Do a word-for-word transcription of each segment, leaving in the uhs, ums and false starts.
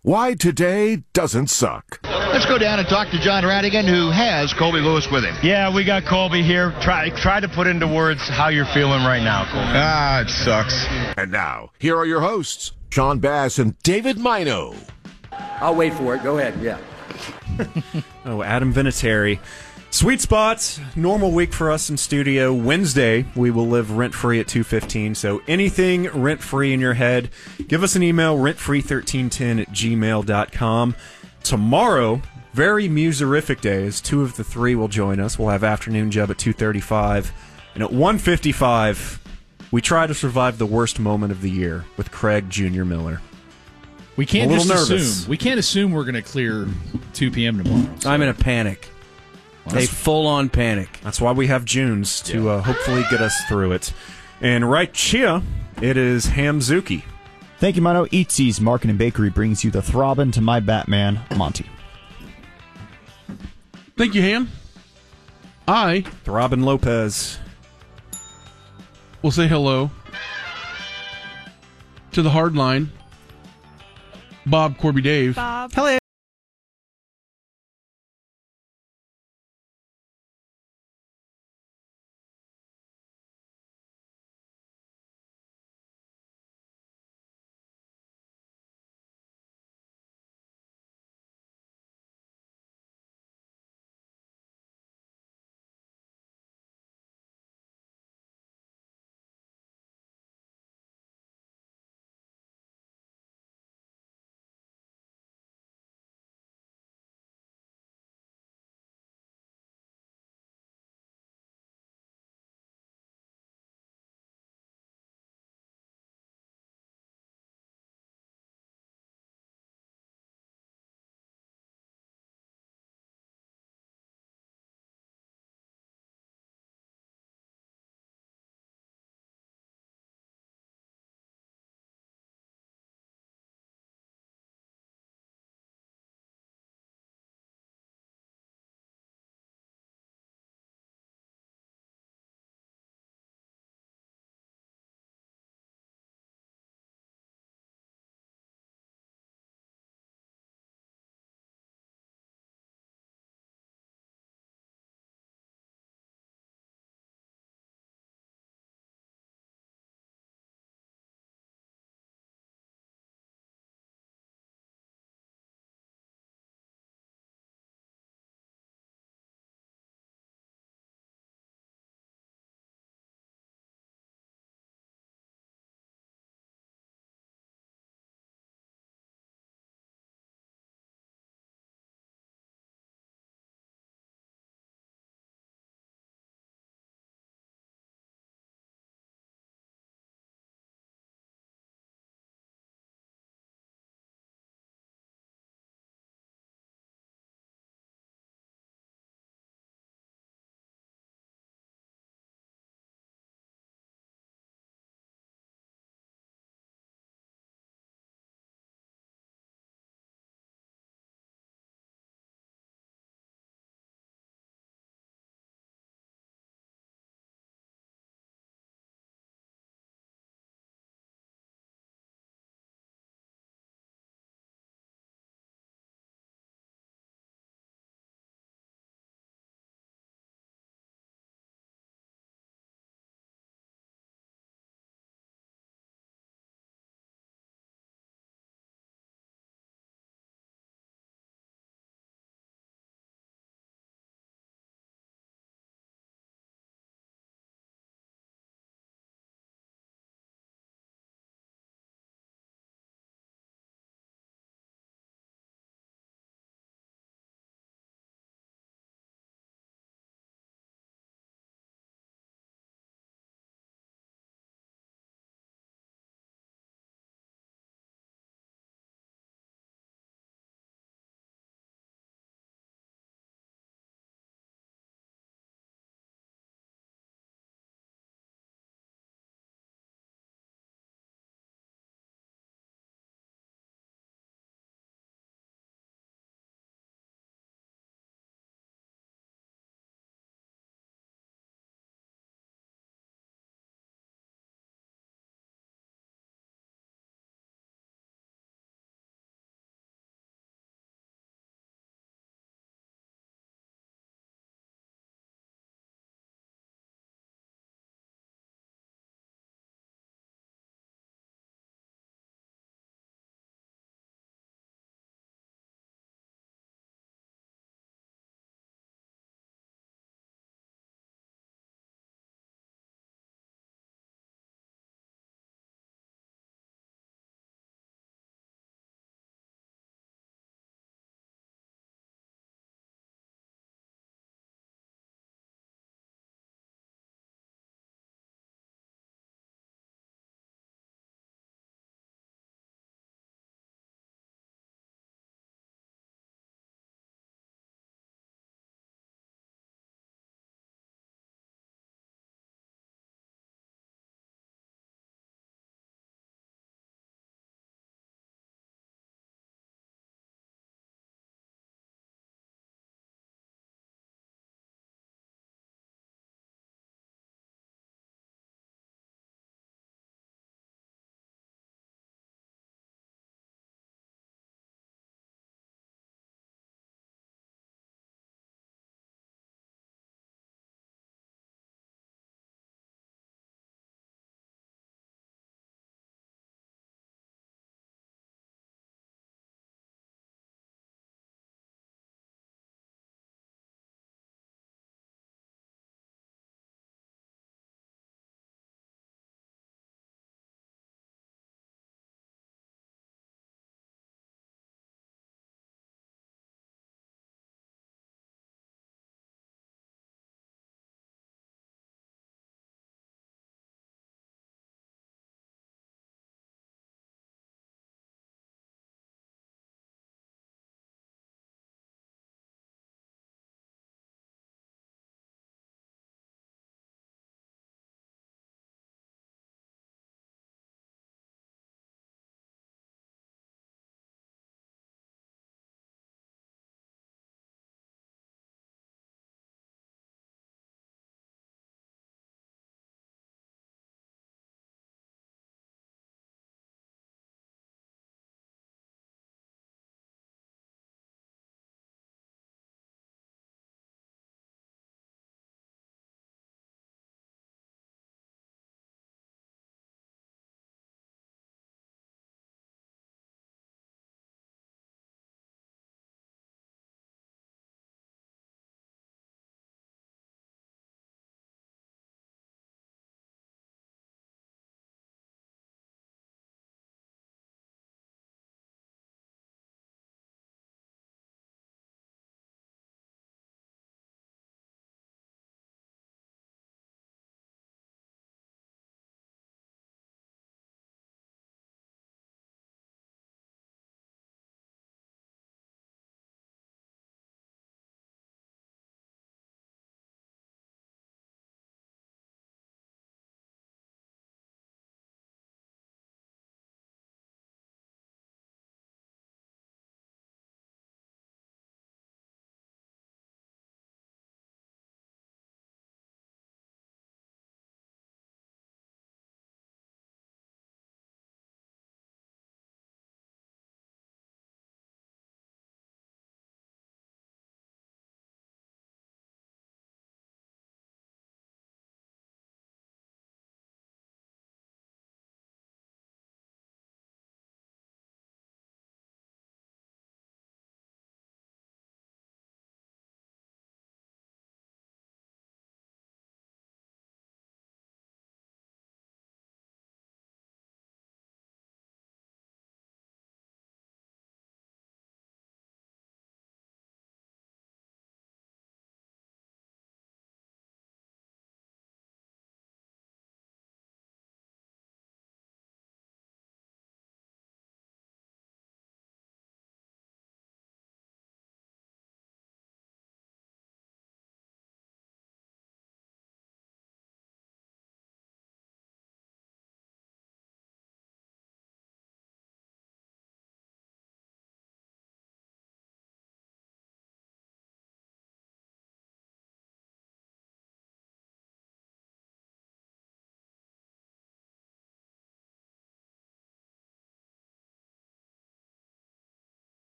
Why today doesn't suck. Let's go down and talk to John Radigan, who has Colby Lewis with him. Yeah, we got Colby here. Try try to put into words how you're feeling right now, Colby. Ah, it sucks. And now, here are your hosts, Sean Bass and David Mino. I'll wait for it. Go ahead, yeah. Oh, Adam Vinatieri. Sweet spots, normal week for us in studio. Wednesday, we will live rent-free at two fifteen, so anything rent-free in your head, give us an email, rent free thirteen ten at gmail dot com. Tomorrow, very muserific day, as two of the three will join us. We'll have Afternoon Jub at two thirty-five, and at one fifty-five, we try to survive the worst moment of the year with Craig Junior Miller. We can't I'm a just little nervous. assume. We can't assume we're going to clear two p.m. tomorrow. So. I'm in a panic. A full-on panic. That's why we have Junes to uh, hopefully get us through it. And right here, it is Hamzuki. Thank you, Mino. Eatsy's Market and Bakery brings you the throbbing to my Batman, Monty. Thank you, Ham. I Robin Lopez. will say hello to the hard line, Bob Corby Dave. Bob. Hello.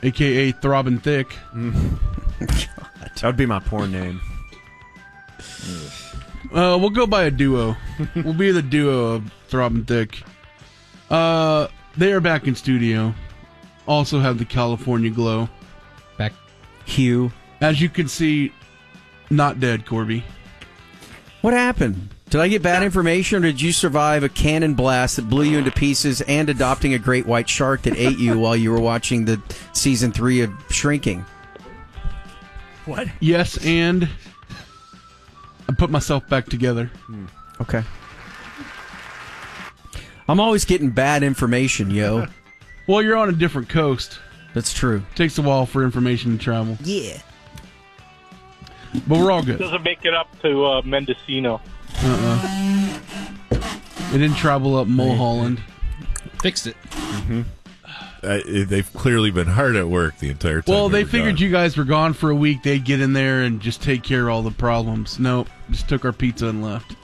a k a. Throbbing Thick. That would be my porn name. Uh, we'll go by a duo. We'll be the duo of Throbbing Thick. Uh, they are back in studio. Also have the California glow. Back. Hugh. As you can see, not dead, Corby. What happened? Did I get bad information, or did you survive a cannon blast that blew you into pieces and adopting a great white shark that ate you while you were watching the season three of Shrinking? What? Yes, and I put myself back together. Okay. I'm always getting bad information, yo. Well, you're on a different coast. That's true. Takes a while for information to travel. Yeah. But we're all good. Doesn't make it up to uh, Mendocino. Uh-uh. It didn't travel up Mulholland. Fixed it. Mm-hmm. Uh, they've clearly been hard at work the entire time. Well, they were figured gone. you guys were gone for a week. They'd get in there and just take care of all the problems. Nope. Just took our pizza and left.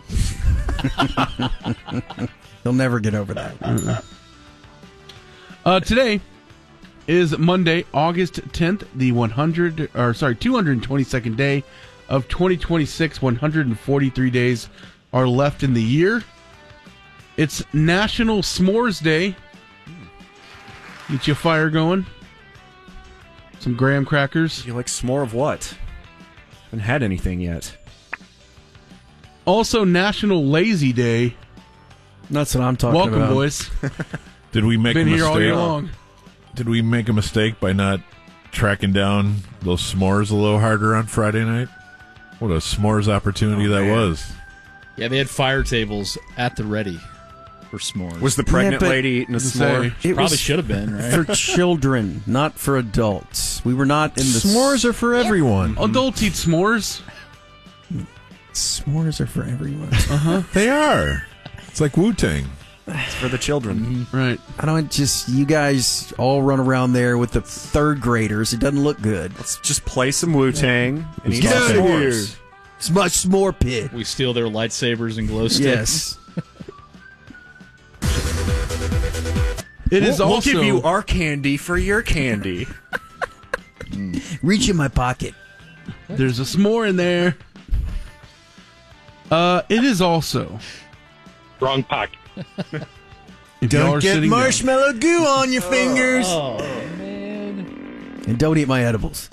They'll never get over that. Uh-uh. Uh, today is Monday, August tenth, the one hundred or sorry, two hundred twenty-second day of twenty twenty-six. one hundred forty-three days are left in the year. It's National S'mores Day. Get you a fire going. Some graham crackers. You like s'more of what? Haven't had anything yet. Also National Lazy Day. That's what I'm talking Welcome, about. Welcome, boys. Did we make Been a here mistake? all year long. Did we make a mistake by not tracking down those s'mores a little harder on Friday night? What a s'mores opportunity Oh, that man. was. Yeah, they had fire tables at the ready for s'mores. Was the pregnant Yeah, but- lady eating a Say, s'more? It Probably was should have been, right? for children, not for adults. We were not in the S'mores are for everyone. Adults eat s'mores. S'mores are for everyone. Uh-huh. They are. It's like Wu-Tang. It's for the children. Right. I don't just you guys all run around there with the third graders. It doesn't look good. Let's just play some Wu-Tang and eat Get some out of here. s'mores. It's my s'more pit. We steal their lightsabers and glow sticks. Yes. It is we'll, also we'll give you our candy for your candy. Reach in my pocket. There's a s'more in there. Uh, it is also. Wrong pocket. If y'all Don't are get sitting down- marshmallow goo on your fingers. Oh, man. And don't eat my edibles.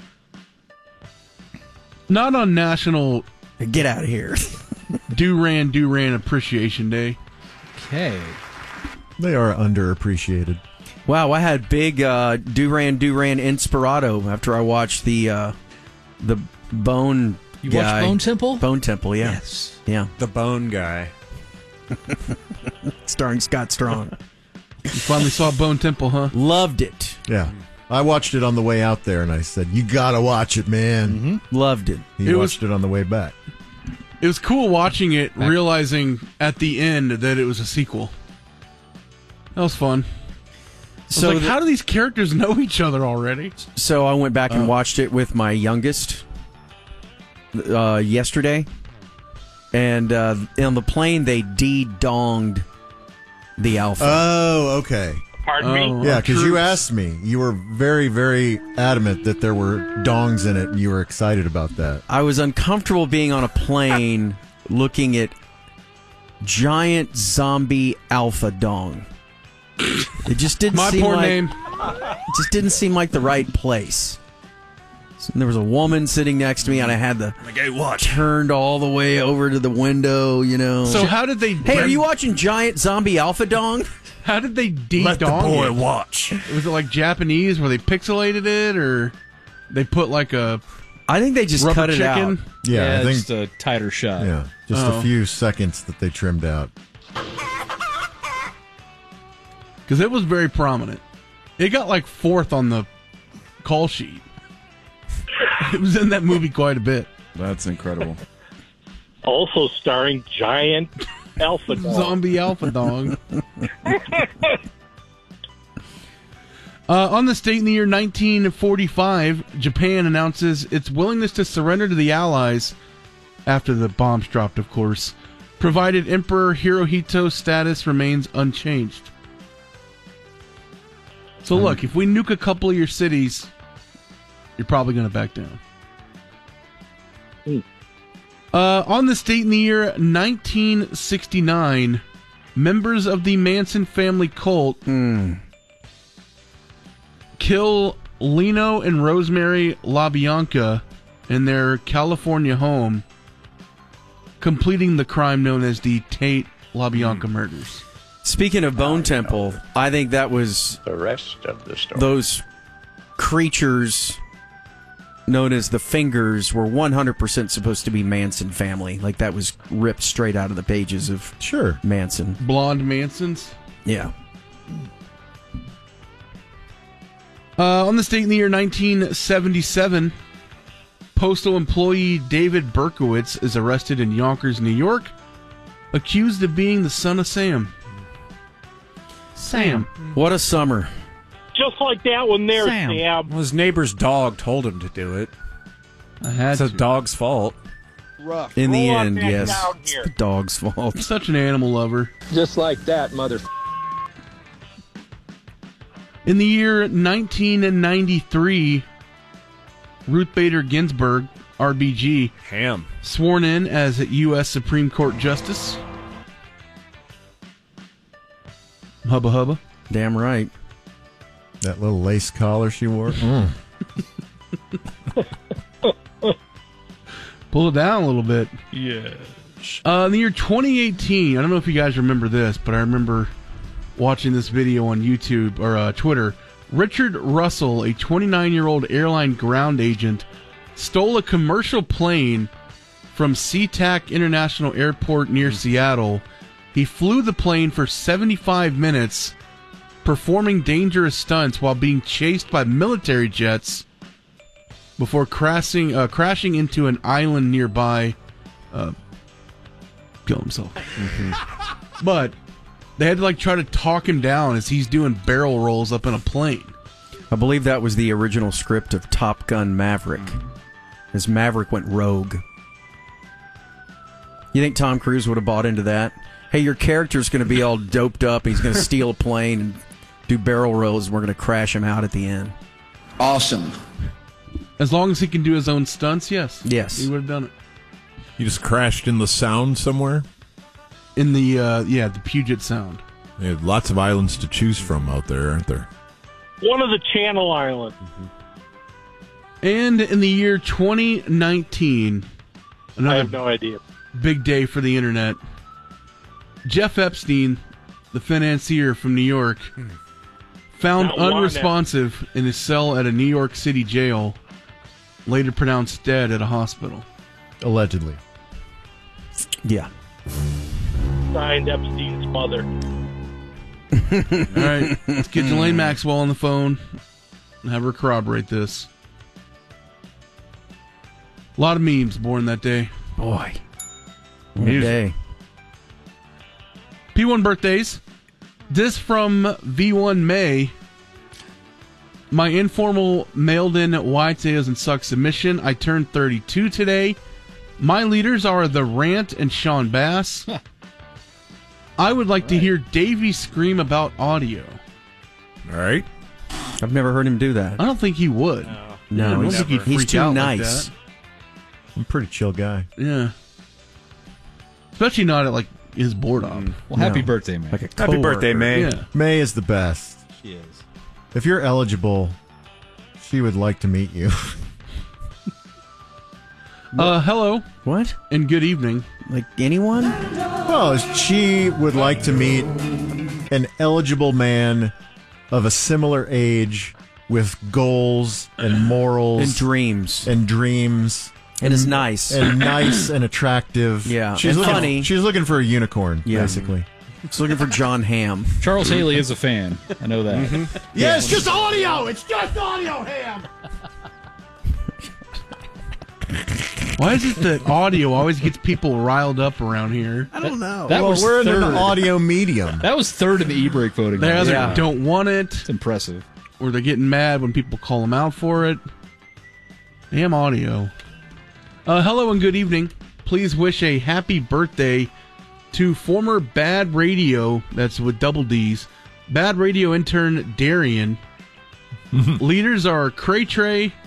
Not on National Get out of here. Duran Duran Appreciation Day. Okay. They are underappreciated. Wow, I had big uh, Duran Duran Inspirato after I watched the uh, the Bone You guy. watched Bone Temple? Bone Temple, yeah. Yes. Yeah. The bone guy. Starring Scott Strong. You finally saw Bone Temple, huh? Loved it. Yeah. I watched it on the way out there, and I said, you gotta watch it, man. Mm-hmm. Loved it. He It watched was- it on the way back. It was cool watching it, realizing at the end that it was a sequel. That was fun. I was So like, the- how do these characters know each other already? So I went back and Oh. watched it with my youngest uh, yesterday, and uh, on the plane they de-donged the Alpha. Oh, okay. Pardon Oh, me? Yeah, because you troops. asked me. You were very, very adamant that there were dongs in it, and you were excited about that. I was uncomfortable being on a plane looking at giant zombie Alpha dong. It just didn't My seem poor like name. it just didn't seem like the right place. So there was a woman sitting next to me, and I had the Like, hey, watch. turned all the way over to the window. You know. So how did they? Hey, are you watching Giant Zombie Alpha Dong? How did they Let the de-dong boy it? watch. Was it like Japanese where they pixelated it, or they put like a I think they just rubber cut it chicken? out. Yeah, I think. just a tighter shot. Yeah, just Oh. a few seconds that they trimmed out. Because it was very prominent. It got like fourth on the call sheet. It was in that movie quite a bit. That's incredible. Also starring Giant Alpha Dog. Zombie Alpha Dog. Uh, on this date in the year nineteen forty-five, Japan announces its willingness to surrender to the Allies after the bombs dropped, of course, provided Emperor Hirohito's status remains unchanged. So look, if we nuke a couple of your cities, you're probably going to back down. Uh, on this date in the year nineteen sixty-nine, members of the Manson family cult Mm. kill Lino and Rosemary LaBianca in their California home, completing the crime known as the Tate LaBianca murders. Speaking of Bone Temple, I think that was The rest of the story. those creatures known as the Fingers were one hundred percent supposed to be Manson family. Like that was ripped straight out of the pages of Sure. Manson. Blonde Mansons. Yeah. Uh, on this date in the year nineteen seventy-seven, postal employee David Berkowitz is arrested in Yonkers, New York, accused of being the son of Sam. Sam. What a summer. Just like that one there, Sam. Sam. Well, his neighbor's dog told him to do it. I had It's the to. dog's fault. Rough. In the Roll on end, back yes. down It's here. the dog's fault. Such an animal lover. Just like that, mother. In the year nineteen ninety-three, Ruth Bader Ginsburg, R B G, Ham. sworn in as a U S Supreme Court Justice. Hubba hubba. Damn right. That little lace collar she wore. Mm. Pull it down a little bit. Yes. Uh, in the year twenty eighteen, I don't know if you guys remember this, but I remember watching this video on YouTube or uh, Twitter. Richard Russell, a twenty-nine-year-old airline ground agent, stole a commercial plane from SeaTac International Airport near Seattle. He flew the plane for seventy-five minutes, performing dangerous stunts while being chased by military jets before crashing uh, crashing into an island nearby. Uh, kill himself. But they had to like try to talk him down as he's doing barrel rolls up in a plane. I believe that was the original script of Top Gun Maverick, as Maverick went rogue. You think Tom Cruise would have bought into that? Hey, your character's going to be all doped up. He's going to steal a plane and do barrel rolls, and we're going to crash him out at the end. Awesome. As long as he can do his own stunts, yes. Yes. He would have done it. You just crashed in the Sound somewhere? In the, uh, yeah, the Puget Sound. They have lots of islands to choose from out there, aren't there? One of the Channel Islands. And in the year twenty nineteen, I another have no idea. big day for the internet. Jeff Epstein, the financier from New York, found Not wanted. unresponsive in his cell at a New York City jail, later pronounced dead at a hospital. Allegedly. Yeah. Signed Epstein's mother. All right, let's get Jelaine Maxwell on the phone and have her corroborate this. A lot of memes born that day. Boy. What a day. P one birthdays. This from V one May. My informal mailed in Wide Sales and Suck submission. I turned thirty-two today. My leaders are The Rant and Sean Bass. I would like to hear Davey scream about audio. All right. I've never heard him do that. I don't think he would. No, I don't he's, think he'd he's freak too out like nice. that. I'm a pretty chill guy. Yeah. Especially not at like his board op. Well, happy No. birthday, man. Like a Happy birthday, coworker. May. Yeah. May is the best. She is. If you're eligible, she would like to meet you. Uh, hello What? and good evening. Like anyone? Well, she would like to meet an eligible man of a similar age with goals and morals And dreams. and dreams And is nice. and nice and attractive. Yeah, she's and looking, funny. She's looking for a unicorn, Yeah. basically. He's looking for John Hamm. Charles Haley is a fan. I know that. Yeah, it's just audio. It's just audio, Ham. Why is it that audio always gets people riled up around here? I don't know. That well, was we're in third. an audio medium. That was third in the e-break voting. They either Yeah. don't want it, It's impressive. or they're getting mad when people call them out for it. Damn audio. Uh, hello and good evening. Please wish a happy birthday to former Bad Radio, that's with double D's, Bad Radio intern Darian. Leaders are Cray Trey,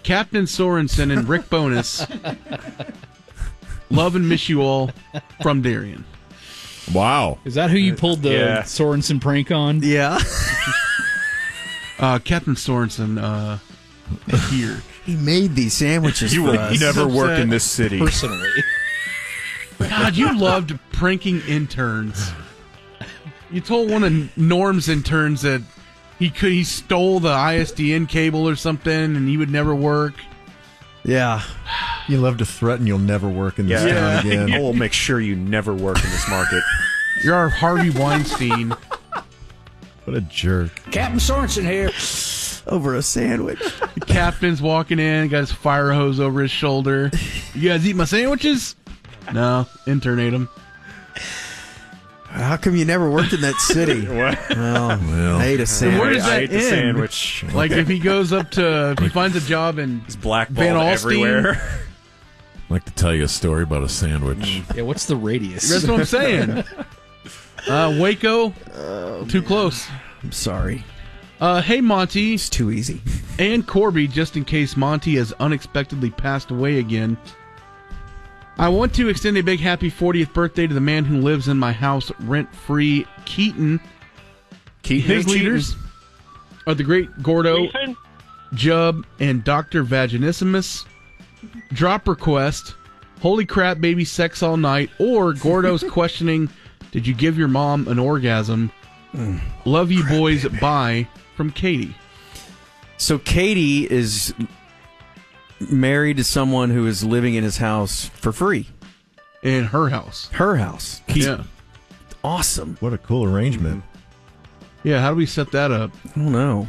Captain Sorensen and Rick Bonus. Love and miss you all from Darian. Wow. Is that who you pulled the Yeah. Sorensen prank on? Yeah. Uh, Captain Sorensen uh, here. He made these sandwiches You for will us. never work upset. in this city. Personally. God, you loved pranking interns. You told one of Norm's interns that he could he stole the I S D N cable or something, and he would never work. Yeah. You love to threaten you'll never work in this Yeah. town again. I will make sure you never work in this market. You're our Harvey Weinstein. What a jerk. Captain Sorensen here. Over a sandwich. The captain's walking in, got his fire hose over his shoulder. You guys eat my sandwiches? No, intern ate them. How come you never worked in that city? What? Well, Well. I ate a Where sandwich. does I that ate the end? sandwich. Like if he goes up to, if he finds a job in It's blackballed Van Alstyne? everywhere. I'd like to tell you a story about a sandwich. Yeah, what's the radius? That's what I'm saying. Uh, Waco, too close. I'm sorry. Uh, hey, Monty It's too easy. and Corby, just in case Monty has unexpectedly passed away again. I want to extend a big happy fortieth birthday to the man who lives in my house rent-free, Keaton. Keaton His ain't cheating. leaders are the great Gordo, Ethan? Jub, and Doctor Vaginissimus. Drop request, holy crap, baby, sex all night, or Gordo's questioning, did you give your mom an orgasm? Love you boys, bye, from Katie. So Katie is married to someone who is living in his house for free. In her house. Her house. Yeah. Awesome. What a cool arrangement. Yeah, how do we set that up? I don't know.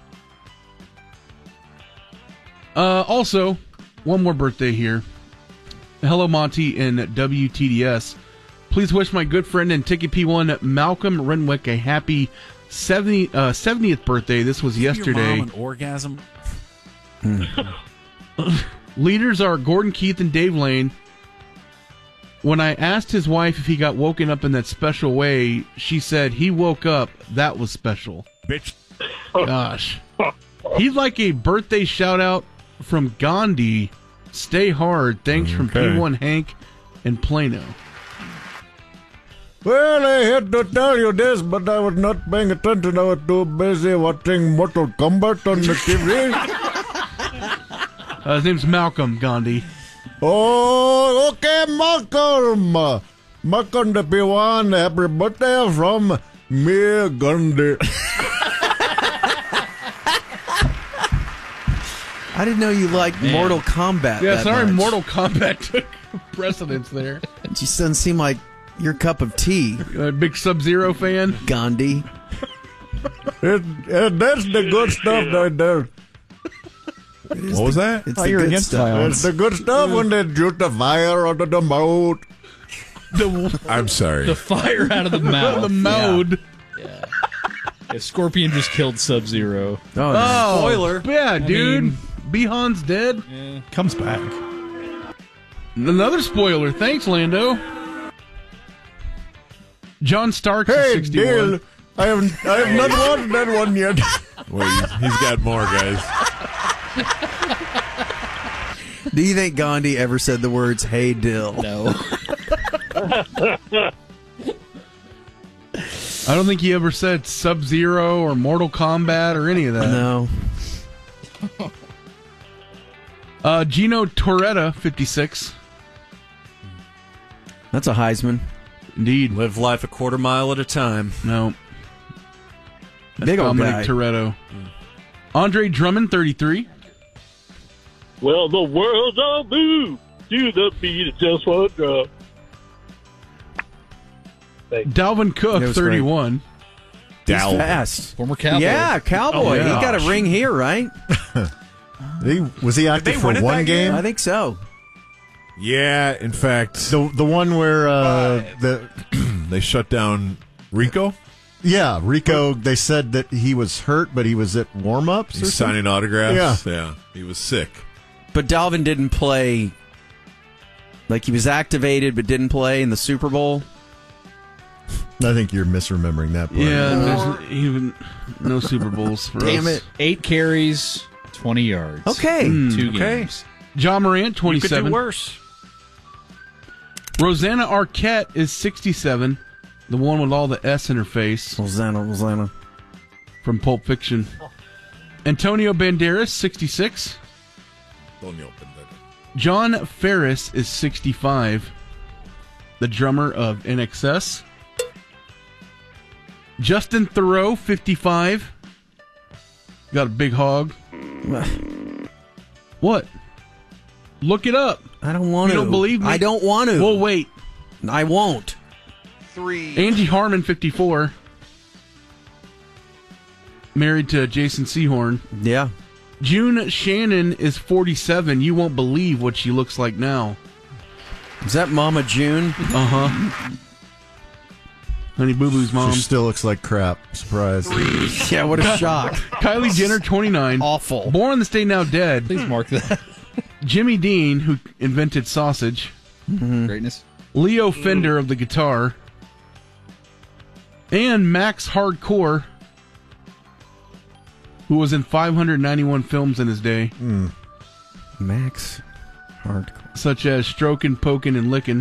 Uh, also, one more birthday here. Hello, Monty and W T D S. Please wish my good friend and Ticket P one, Malcolm Renwick, a happy seventy, uh, seventieth birthday. This was yesterday. Your mom an orgasm? Leaders are Gordon Keith and Dave Lane. When I asked his wife if he got woken up in that special way, she said he woke up. That was special. Bitch. Gosh. He'd like a birthday shout out from Gandhi. Stay hard. Thanks from Okay. P one Hank and Plano. Well, I had to tell you this, but I was not paying attention. I was too busy watching Mortal Kombat on the T V. Uh, his name's Malcolm Gandhi. Oh, okay, Malcolm. Malcolm the P one, happy birthday from me, Gandhi. I didn't know you liked Man. Mortal Kombat. Yeah, that sorry, much. Mortal Kombat took precedence there. It just doesn't seem like your cup of tea, A big Sub-Zero fan. Gandhi. It, it, that's the good stuff right there. What was that? It's Oh, the you're good against stuff. violence. It's the good stuff when they shoot the fire out of the mouth. The, I'm sorry. The fire out of the mouth. the mode. Yeah, Scorpion just killed Sub-Zero. Oh, no. Oh, Spoiler. Yeah, dude. mean- Bihan's dead. Yeah. Comes back. Another spoiler. Thanks, Lando. John Starks is Hey, sixty-one. Dale, I have I have not watched that one yet. Wait, he's got more, guys. Do you think Gandhi ever said the words, hey, Dill? No. I don't think he ever said Sub-Zero or Mortal Kombat or any of that. No. Uh, Gino Toretta, fifty-six. That's a Heisman. Indeed. Live life a quarter mile at a time. No. That's Big old Dominic guy. Toretto. Andre Drummond, thirty-three. Well, the world's all move to the beat of just one drum. Dalvin Cook, That was thirty-one. He's Dalvin. fast. Former cowboy. Yeah, cowboy. Oh, yeah. He got a ring here, right? He, was he active they for win it one that year? game? I think so. Yeah, in fact, The the one where uh, the they shut down Rico. yeah Rico. They said that he was hurt, but he was at warm ups. He's signing autographs. Yeah. yeah, he was sick. But Dalvin didn't play. Like, he was activated but didn't play in the Super Bowl. I think you're misremembering that part. Yeah, there's even no Super Bowls for Damn us. it. Eight carries, twenty yards. Okay. Two okay. games. John Morant, You could twenty-seven. do worse. Rosanna Arquette is sixty-seven. The one with all the S in her face. Rosanna, Rosanna. From Pulp Fiction. Antonio Banderas, sixty-six. John Ferris is sixty-five. The drummer of N X S. Justin Theroux, fifty-five. Got a big hog. What? Look it up. I don't want you to. You don't believe me? I don't want to. Well, wait. I won't. Three. Angie Harmon, fifty-four. Married to Jason Sehorn. Yeah. June Shannon is forty-seven. You won't believe what she looks like now. Is that Mama June? Uh-huh. Honey Boo Boo's mom. She still looks like crap. Surprise. Yeah, what a shock. Kylie Jenner, twenty-nine. Awful. Born on this day, now dead. Please mark that. Jimmy Dean, who invented sausage. Mm-hmm. Greatness. Leo Fender of the guitar. And Max Hardcore, who was in five hundred ninety-one films in his day. Mm. Max Hardcore. Such as Strokin', Pokin', and Lickin'.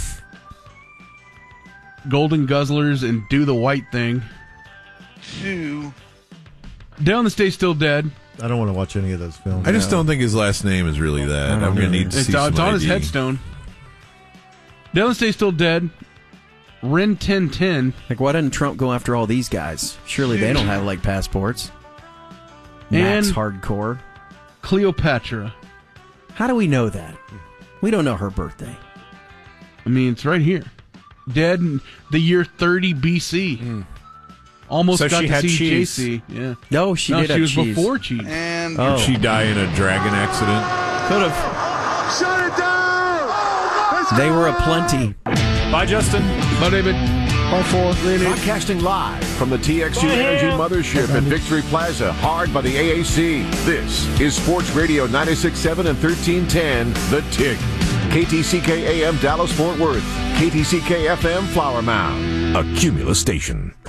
Golden Guzzlers and Do the White Thing. Two. Down the Stay Still Dead. I don't want to watch any of those films. I just don't think his last name is really that. I'm going to need to It's, see uh, some it's on his I D. headstone. Down the Stay Still Dead. Ren ten ten. Like, why didn't Trump go after all these guys? Surely they don't have, like, passports. Max And Hardcore. Cleopatra. How do we know that? We don't know her birthday. I mean, it's right here. Dead in the year thirty B C. Mm. Almost So got she to had see cheese. J C. Yeah. No, she no, did she have was cheese. before cheese. And Oh. Did she die in a dragon accident? Could have. shut it down! They were a plenty. Bye, Justin. Bye, David. Bye, four. Broadcasting live from the T X U Energy Mothership at Victory Plaza, hard by the A A C. This is Sports Radio ninety-six point seven and thirteen ten, The Tick. K T C K A M Dallas Fort Worth. K T C K F M Flower Mound. A Cumulus station.